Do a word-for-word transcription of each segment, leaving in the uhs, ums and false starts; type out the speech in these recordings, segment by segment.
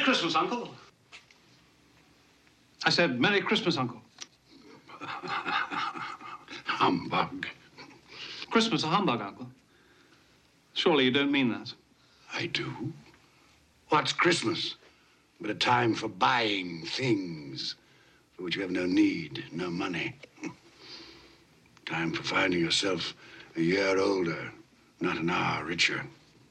Merry Christmas, Uncle. I said, Merry Christmas, Uncle. Humbug. Christmas a humbug, Uncle. Surely you don't mean that. I do. What's Christmas but a time for buying things for which you have no need, no money? Time for finding yourself a year older, not an hour richer.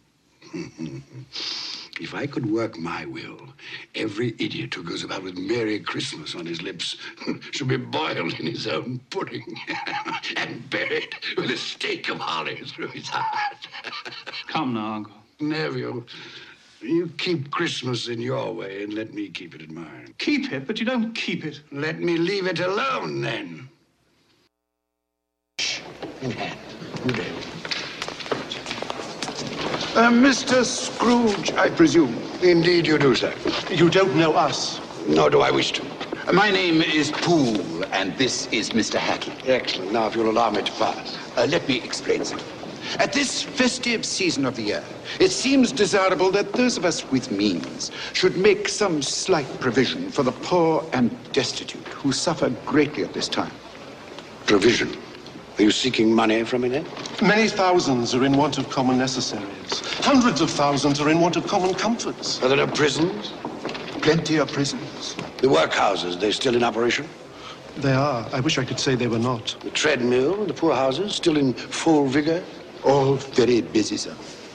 If I could work my will, every idiot who goes about with Merry Christmas on his lips should be boiled in his own pudding and buried with a stake of holly through his heart. Come now, Uncle. Neville, you keep Christmas in your way and let me keep it in mine. Keep it, but you don't keep it. Let me leave it alone, then. Shh. In hand. In hand. Uh, Mister Scrooge, I presume. Indeed you do, sir. You don't know us. Nor do I wish to. My name is Poole, and this is Mister Hackett. Excellent. Now, if you'll allow me to pass. Uh, let me explain something. At this festive season of the year, it seems desirable that those of us with means should make some slight provision for the poor and destitute who suffer greatly at this time. Provision? Are you seeking money from me, then? Many thousands are in want of common necessaries. Hundreds of thousands are in want of common comforts. Are there no prisons? Plenty of prisons. The workhouses, they're still in operation? They are. I wish I could say they were not. The treadmill, the poorhouses, still in full vigor? All very busy, sir.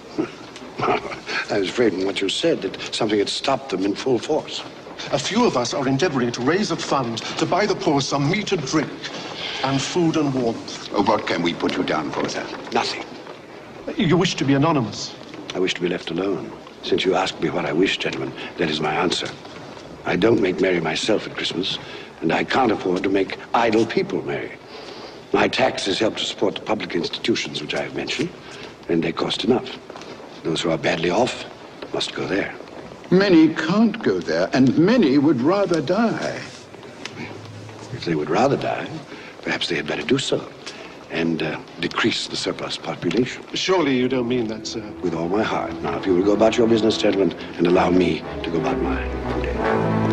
I was afraid from what you said that something had stopped them in full force. A few of us are endeavoring to raise a fund to buy the poor some meat and drink and food and warmth. Oh, what can we put you down for, sir? Nothing. You wish to be anonymous? I wish to be left alone. Since you asked me what I wish, gentlemen, that is my answer. I don't make merry myself at Christmas, and I can't afford to make idle people merry. My taxes help to support the public institutions which I have mentioned, and they cost enough. Those who are badly off must go there. Many can't go there, and many would rather die. If they would rather die, perhaps they had better do so, and uh, decrease the surplus population. Surely you don't mean that, sir. With all my heart. Now, if you will go about your business, gentlemen, and allow me to go about mine. Good day.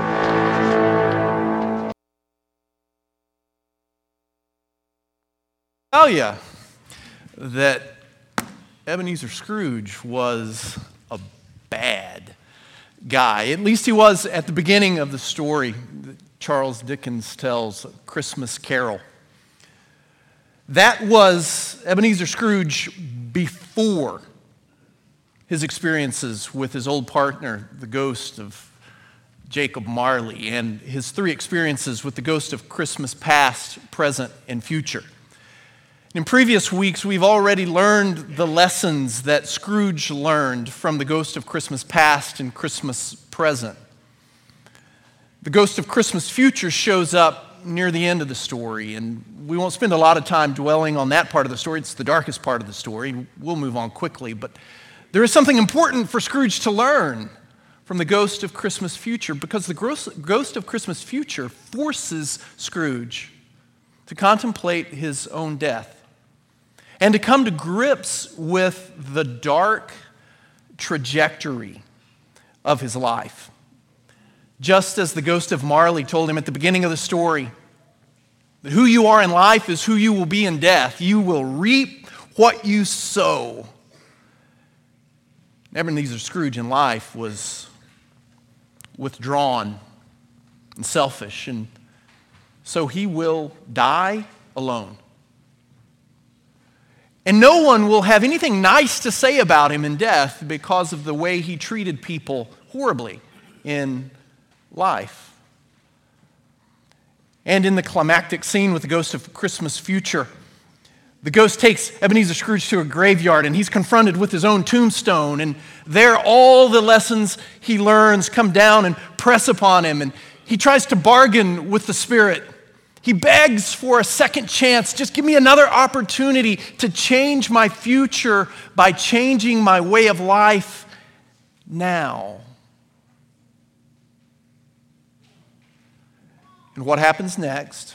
Tell you that Ebenezer Scrooge was a bad guy. At least he was at the beginning of the story that Charles Dickens tells, A Christmas Carol. That was Ebenezer Scrooge before his experiences with his old partner, the ghost of Jacob Marley, and his three experiences with the ghost of Christmas past, present, and future. In previous weeks, we've already learned the lessons that Scrooge learned from the ghost of Christmas past and Christmas present. The ghost of Christmas future shows up near the end of the story, and we won't spend a lot of time dwelling on that part of the story. It's the darkest part of the story. We'll move on quickly, but there is something important for Scrooge to learn from the ghost of Christmas future, because the ghost of Christmas future forces Scrooge to contemplate his own death and to come to grips with the dark trajectory of his life. Just as the ghost of Marley told him at the beginning of the story, that who you are in life is who you will be in death. You will reap what you sow. Ebenezer Scrooge in life was withdrawn and selfish, and so he will die alone. And no one will have anything nice to say about him in death because of the way he treated people horribly in life. And in the climactic scene with the ghost of Christmas future, the ghost takes Ebenezer Scrooge to a graveyard, and he's confronted with his own tombstone, and there all the lessons he learns come down and press upon him, and he tries to bargain with the spirit. He begs for a second chance. Just give me another opportunity to change my future by changing my way of life now. And what happens next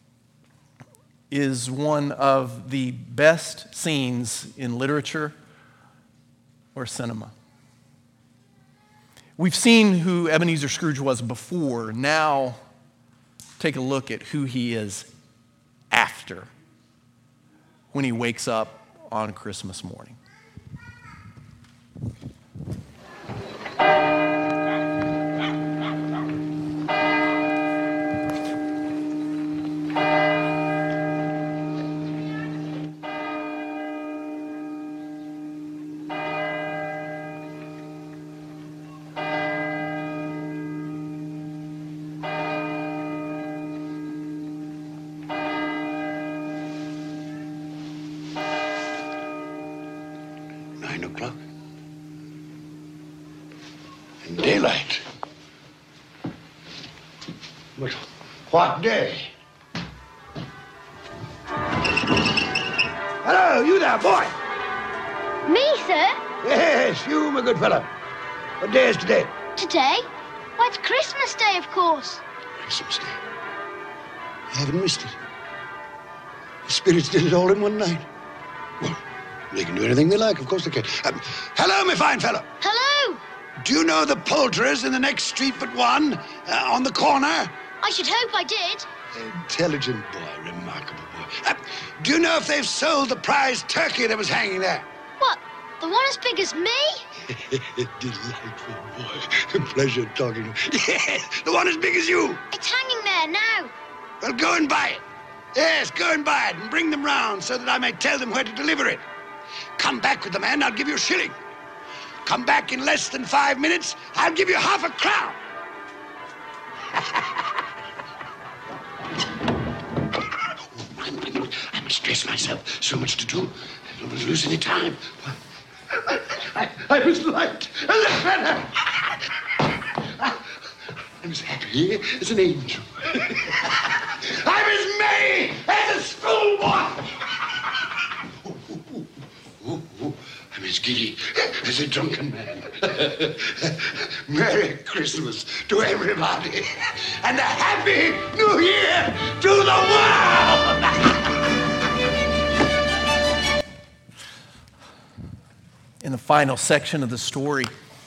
is one of the best scenes in literature or cinema. We've seen who Ebenezer Scrooge was before. Now, take a look at who he is after, when he wakes up on Christmas morning. Nine o'clock. And daylight. But what day? Hello, you there, boy. Me, sir? Yes, you, my good fellow. What day is today? Today? Why, it's Christmas Day, of course. Christmas Day. I haven't missed it. The spirits did it all in one night. Well, they can do anything they like, of course they can. Um, hello, my fine fellow. Hello! Do you know the poulterers in the next street but one, uh, on the corner? I should hope I did. Intelligent boy, remarkable boy. Uh, do you know if they've sold the prize turkey that was hanging there? What, the one as big as me? Delightful boy. Pleasure talking to you. Yes, the one as big as you. It's hanging there now. Well, go and buy it. Yes, go and buy it and bring them round so that I may tell them where to deliver it. Come back with the man, I'll give you a shilling. Come back in less than five minutes, I'll give you half a crown. I must dress myself. So much to do. I don't want to lose any time. I, I was light as a feather. I'm as happy as an angel. I'm as merry as a schoolboy. I'm as giddy as a drunken man. Merry Christmas to everybody, and a Happy New Year to the world! In the final section of the story,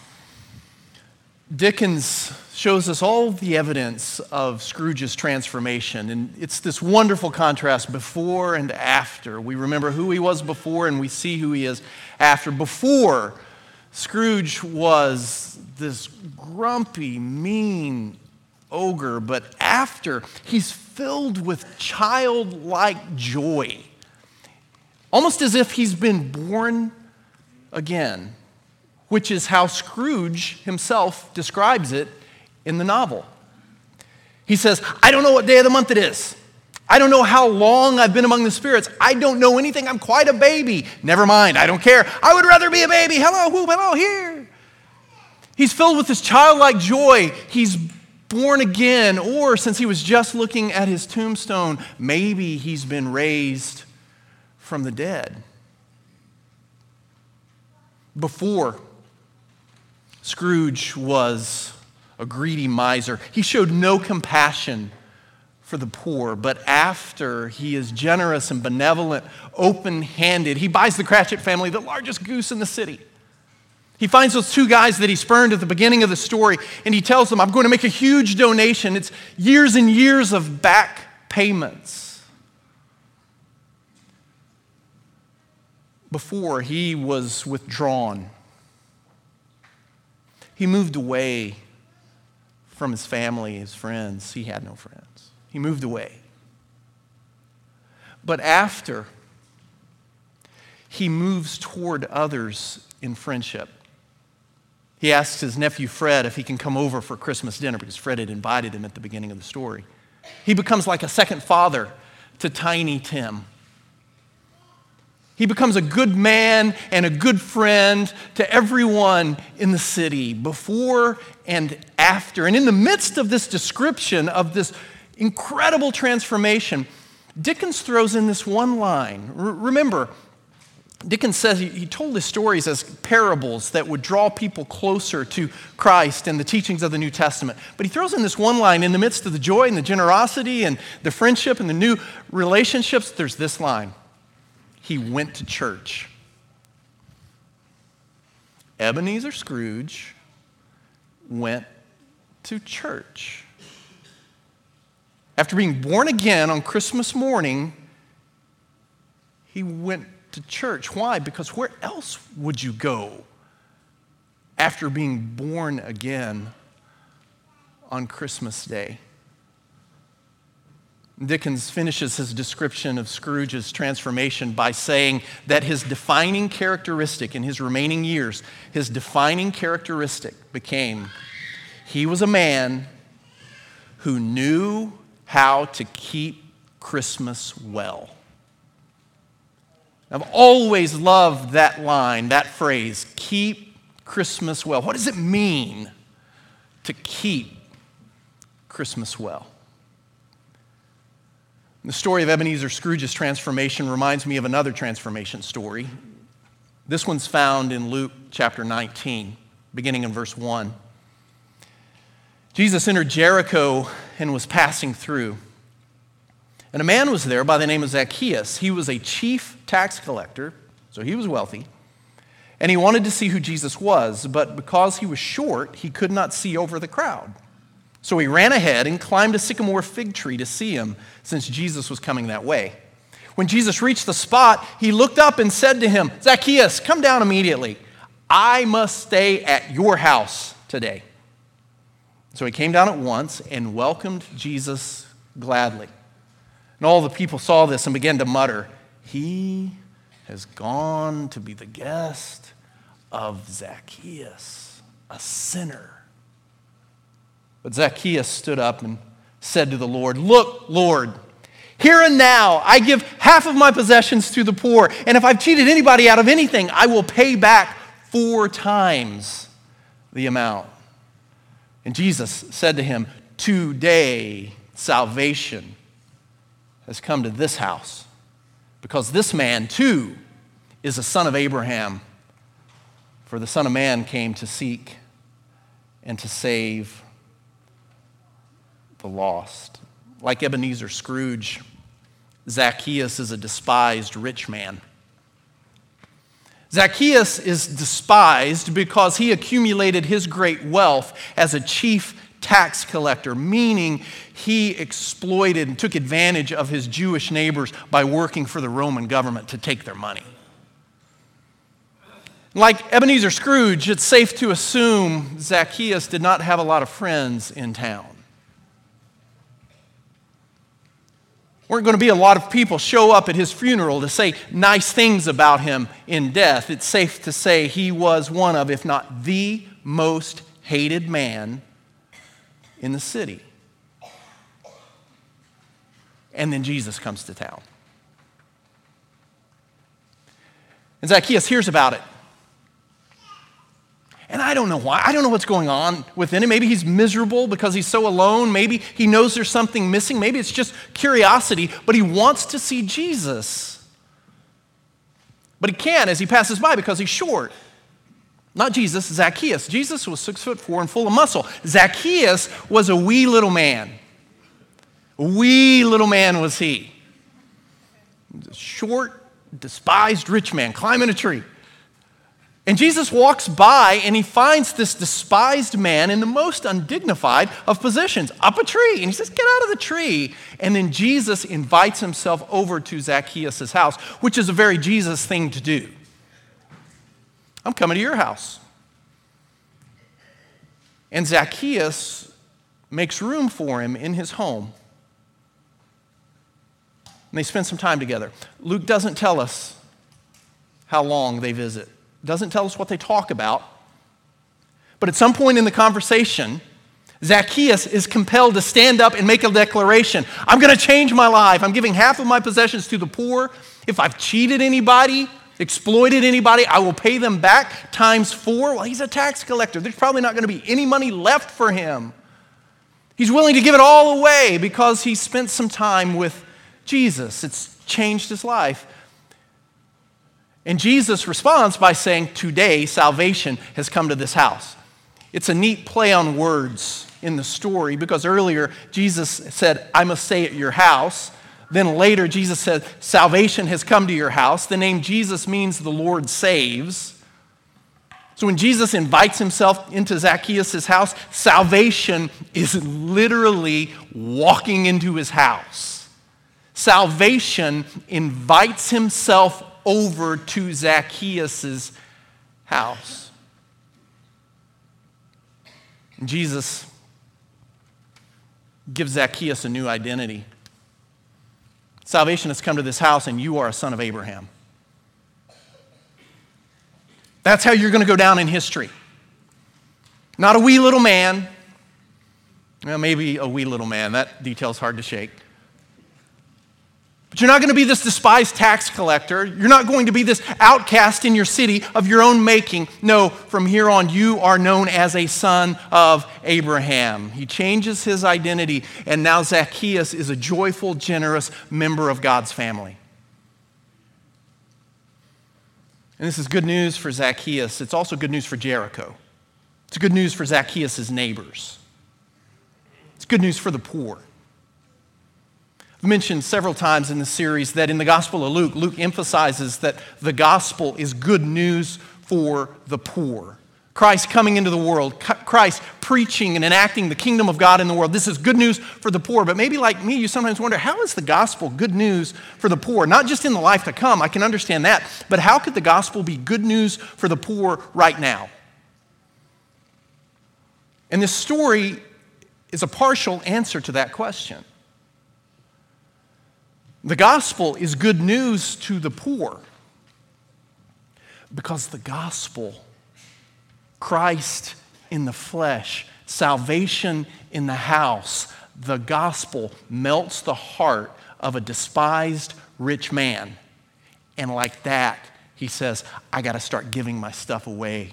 Dickens shows us all the evidence of Scrooge's transformation. And it's this wonderful contrast before and after. We remember who he was before and we see who he is after. Before, Scrooge was this grumpy, mean ogre. But after, he's filled with childlike joy. Almost as if he's been born again, which is how Scrooge himself describes it in the novel. He says, I don't know what day of the month it is. I don't know how long I've been among the spirits. I don't know anything. I'm quite a baby. Never mind. I don't care. I would rather be a baby. Hello, whoop, hello, here. He's filled with this childlike joy. He's born again, or since he was just looking at his tombstone, maybe he's been raised from the dead. Before, Scrooge was a greedy miser. He showed no compassion for the poor. But after, he is generous and benevolent, open-handed. He buys the Cratchit family the largest goose in the city. He finds those two guys that he spurned at the beginning of the story, and he tells them, I'm going to make a huge donation. It's years and years of back payments. Before, he was withdrawn. He moved away from his family, his friends. He had no friends. He moved away. But after, he moves toward others in friendship. He asks his nephew Fred if he can come over for Christmas dinner because Fred had invited him at the beginning of the story. He becomes like a second father to Tiny Tim. He becomes a good man and a good friend to everyone in the city, before and after. And in the midst of this description of this incredible transformation, Dickens throws in this one line. R- remember, Dickens says he, he told his stories as parables that would draw people closer to Christ and the teachings of the New Testament. But he throws in this one line in the midst of the joy and the generosity and the friendship and the new relationships. There's this line. He went to church. Ebenezer Scrooge went to church. After being born again on Christmas morning, he went to church. Why? Because where else would you go after being born again on Christmas Day? Dickens finishes his description of Scrooge's transformation by saying that his defining characteristic in his remaining years, his defining characteristic became he was a man who knew how to keep Christmas well. I've always loved that line, that phrase, keep Christmas well. What does it mean to keep Christmas well? The story of Ebenezer Scrooge's transformation reminds me of another transformation story. This one's found in Luke chapter nineteen, beginning in verse one. Jesus entered Jericho and was passing through. And a man was there by the name of Zacchaeus. He was a chief tax collector, so he was wealthy. And he wanted to see who Jesus was, but because he was short, he could not see over the crowd. So he ran ahead and climbed a sycamore fig tree to see him, since Jesus was coming that way. When Jesus reached the spot, he looked up and said to him, "Zacchaeus, come down immediately. I must stay at your house today." So he came down at once and welcomed Jesus gladly. And all the people saw this and began to mutter, "He has gone to be the guest of Zacchaeus, a sinner." But Zacchaeus stood up and said to the Lord, "Look, Lord, here and now I give half of my possessions to the poor, and if I've cheated anybody out of anything, I will pay back four times the amount." And Jesus said to him, "Today salvation has come to this house, because this man too is a son of Abraham. For the Son of Man came to seek and to save the lost." Like Ebenezer Scrooge, Zacchaeus is a despised rich man. Zacchaeus is despised because he accumulated his great wealth as a chief tax collector, meaning he exploited and took advantage of his Jewish neighbors by working for the Roman government to take their money. Like Ebenezer Scrooge, it's safe to assume Zacchaeus did not have a lot of friends in town. Weren't going to be a lot of people show up at his funeral to say nice things about him in death. It's safe to say he was one of, if not the most hated man in the city. And then Jesus comes to town. And Zacchaeus hears about it. And I don't know why. I don't know what's going on within him. Maybe he's miserable because he's so alone. Maybe he knows there's something missing. Maybe it's just curiosity, but he wants to see Jesus. But he can't as he passes by because he's short. Not Jesus, Zacchaeus. Jesus was six foot four and full of muscle. Zacchaeus was a wee little man. A wee little man was he. A short, despised rich man climbing a tree. And Jesus walks by and he finds this despised man in the most undignified of positions, up a tree. And he says, "Get out of the tree." And then Jesus invites himself over to Zacchaeus' house, which is a very Jesus thing to do. "I'm coming to your house." And Zacchaeus makes room for him in his home. And they spend some time together. Luke doesn't tell us how long they visit. Doesn't tell us what they talk about. But at some point in the conversation, Zacchaeus is compelled to stand up and make a declaration. "I'm going to change my life. I'm giving half of my possessions to the poor. If I've cheated anybody, exploited anybody, I will pay them back times four." Well, he's a tax collector. There's probably not going to be any money left for him. He's willing to give it all away because he spent some time with Jesus. It's changed his life. And Jesus responds by saying, "Today salvation has come to this house." It's a neat play on words in the story because earlier Jesus said, "I must stay at your house." Then later Jesus said, "Salvation has come to your house." The name Jesus means the Lord saves. So when Jesus invites himself into Zacchaeus' house, salvation is literally walking into his house. Salvation invites himself over to Zacchaeus' house. And Jesus gives Zacchaeus a new identity. Salvation has come to this house, and you are a son of Abraham. That's how you're going to go down in history. Not a wee little man. Well, maybe a wee little man. That detail's hard to shake. But you're not going to be this despised tax collector. You're not going to be this outcast in your city of your own making. No, from here on, you are known as a son of Abraham. He changes his identity, and now Zacchaeus is a joyful, generous member of God's family. And this is good news for Zacchaeus. It's also good news for Jericho. It's good news for Zacchaeus' neighbors. It's good news for the poor. I've mentioned several times in this series that in the Gospel of Luke, Luke emphasizes that the gospel is good news for the poor. Christ coming into the world, Christ preaching and enacting the kingdom of God in the world. This is good news for the poor. But maybe like me, you sometimes wonder, how is the gospel good news for the poor? Not just in the life to come, I can understand that. But how could the gospel be good news for the poor right now? And this story is a partial answer to that question. The gospel is good news to the poor because the gospel, Christ in the flesh, salvation in the house, the gospel melts the heart of a despised rich man. And like that, he says, I got to start giving my stuff away.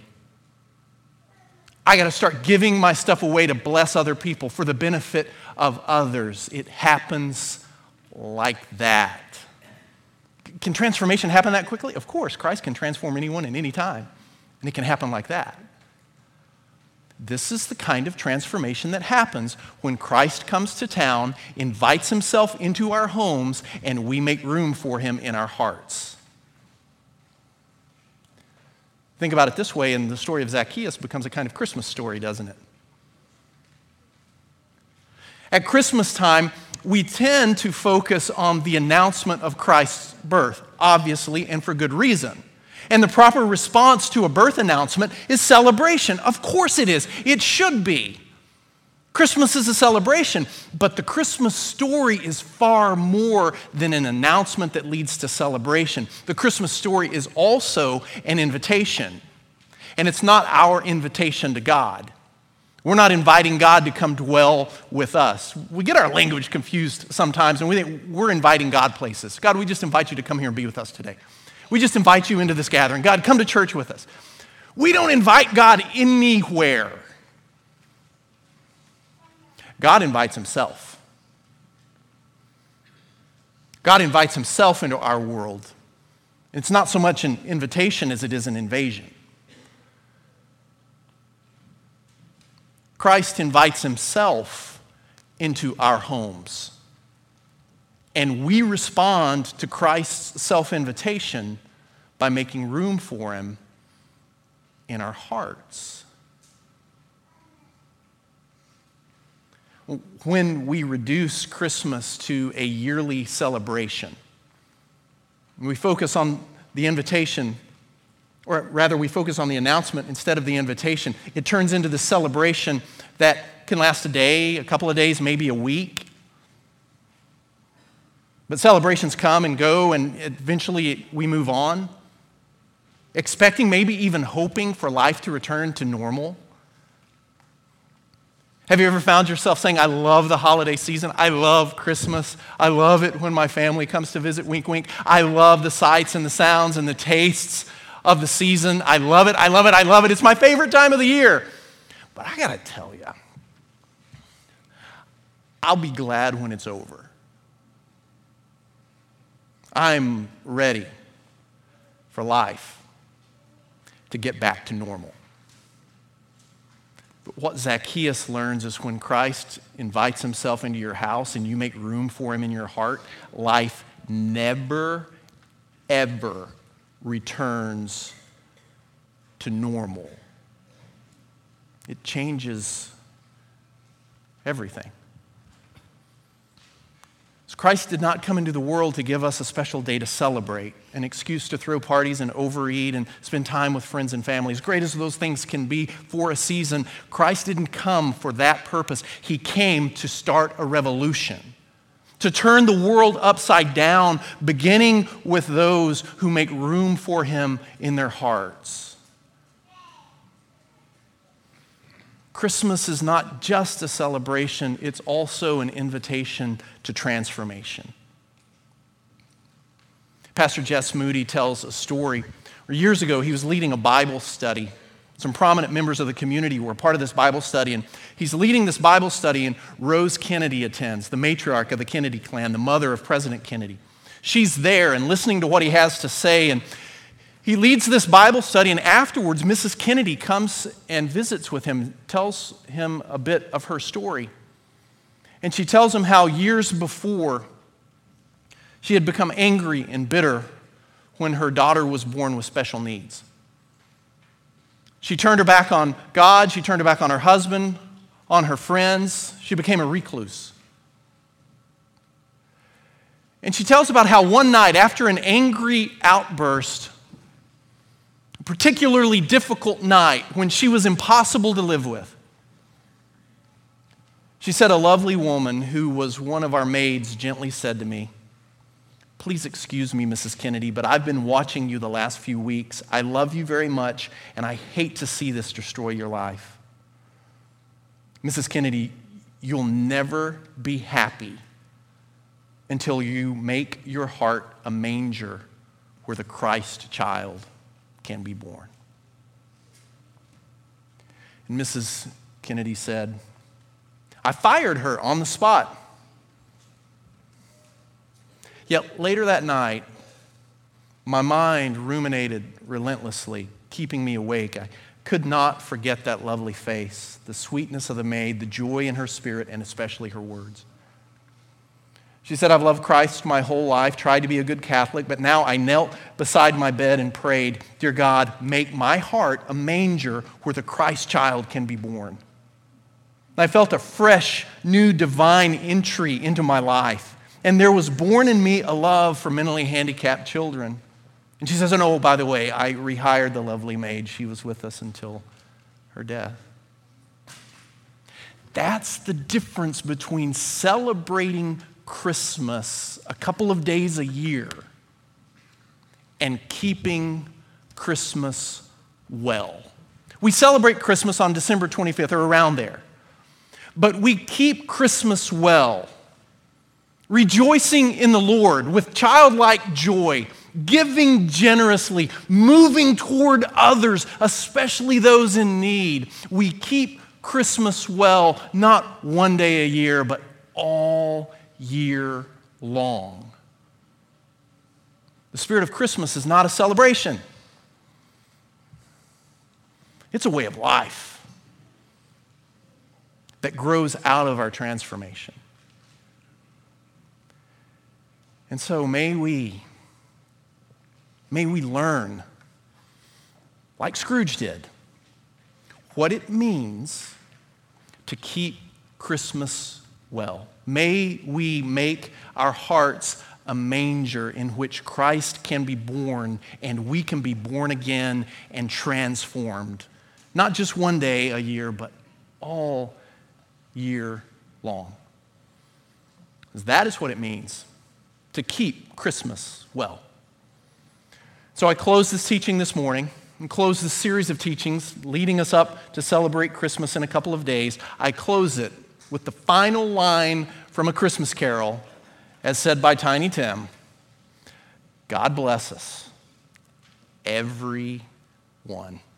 I got to start giving my stuff away to bless other people for the benefit of others. It happens like that. Can transformation happen that quickly? Of course, Christ can transform anyone at any time, and it can happen like that. This is the kind of transformation that happens when Christ comes to town, invites himself into our homes, and we make room for him in our hearts. Think about it this way, and the story of Zacchaeus becomes a kind of Christmas story, doesn't it? At Christmas time, we tend to focus on the announcement of Christ's birth, obviously, and for good reason. And the proper response to a birth announcement is celebration. Of course it is. It should be. Christmas is a celebration, but the Christmas story is far more than an announcement that leads to celebration. The Christmas story is also an invitation, and it's not our invitation to God. We're not inviting God to come dwell with us. We get our language confused sometimes, and we think we're inviting God places. God, we just invite you to come here and be with us today. We just invite you into this gathering. God, come to church with us. We don't invite God anywhere. God invites himself. God invites himself into our world. It's not so much an invitation as it is an invasion. Christ invites himself into our homes. And we respond to Christ's self-invitation by making room for him in our hearts. When we reduce Christmas to a yearly celebration, we focus on the invitation, or rather we focus on the announcement instead of the invitation, it turns into the celebration that can last a day, a couple of days, maybe a week. But celebrations come and go, and eventually we move on, expecting, maybe even hoping for life to return to normal. Have you ever found yourself saying, I love the holiday season. I love Christmas. I love it when my family comes to visit, wink, wink. I love the sights and the sounds and the tastes of the season. I love it. I love it. I love it. It's my favorite time of the year. But I got to tell you, I'll be glad when it's over. I'm ready for life to get back to normal. But what Zacchaeus learns is when Christ invites himself into your house and you make room for him in your heart, life never, ever returns to normal. it changes everything. So Christ did not come into the world to give us a special day to celebrate, an excuse to throw parties and overeat and spend time with friends and family. As great as those things can be for a season, Christ didn't come for that purpose. He came to start a revolution, to turn the world upside down, beginning with those who make room for him in their hearts. Christmas is not just a celebration, it's also an invitation to transformation. Pastor Jess Moody tells a story where years ago he was leading a Bible study. Some prominent members of the community were part of this Bible study, and he's leading this Bible study, and Rose Kennedy attends, the matriarch of the Kennedy clan, the mother of President Kennedy. She's there and listening to what he has to say, and he leads this Bible study, and afterwards, Missus Kennedy comes and visits with him, tells him a bit of her story. And she tells him how years before, she had become angry and bitter when her daughter was born with special needs. She turned her back on God, she turned her back on her husband, on her friends. She became a recluse. And she tells about how one night, after an angry outburst, a particularly difficult night when she was impossible to live with, she said, a lovely woman who was one of our maids gently said to me, "Please excuse me, Missus Kennedy, but I've been watching you the last few weeks. I love you very much, and I hate to see this destroy your life. Missus Kennedy, you'll never be happy until you make your heart a manger where the Christ child can be born." And Missus Kennedy said, "I fired her on the spot. Yet later that night, my mind ruminated relentlessly, keeping me awake. I could not forget that lovely face, the sweetness of the maid, the joy in her spirit, and especially her words. She said, I've loved Christ my whole life, tried to be a good Catholic, but now I knelt beside my bed and prayed, dear God, make my heart a manger where the Christ child can be born. I felt a fresh, new divine entry into my life. And there was born in me a love for mentally handicapped children. And she says, and oh, by the way, I rehired the lovely maid. She was with us until her death. That's the difference between celebrating Christmas a couple of days a year and keeping Christmas well. We celebrate Christmas on December twenty-fifth or around there. But we keep Christmas well, rejoicing in the Lord with childlike joy, giving generously, moving toward others, especially those in need. We keep Christmas well, not one day a year, but all year long. The spirit of Christmas is not a celebration. It's a way of life that grows out of our transformation. And so may we, may we learn, like Scrooge did, what it means to keep Christmas well. May we make our hearts a manger in which Christ can be born and we can be born again and transformed. Not just one day a year, but all year long. Because that is what it means to keep Christmas well. So I close this teaching this morning and close this series of teachings leading us up to celebrate Christmas in a couple of days. I close it with the final line from A Christmas Carol, as said by Tiny Tim. God bless us, every one.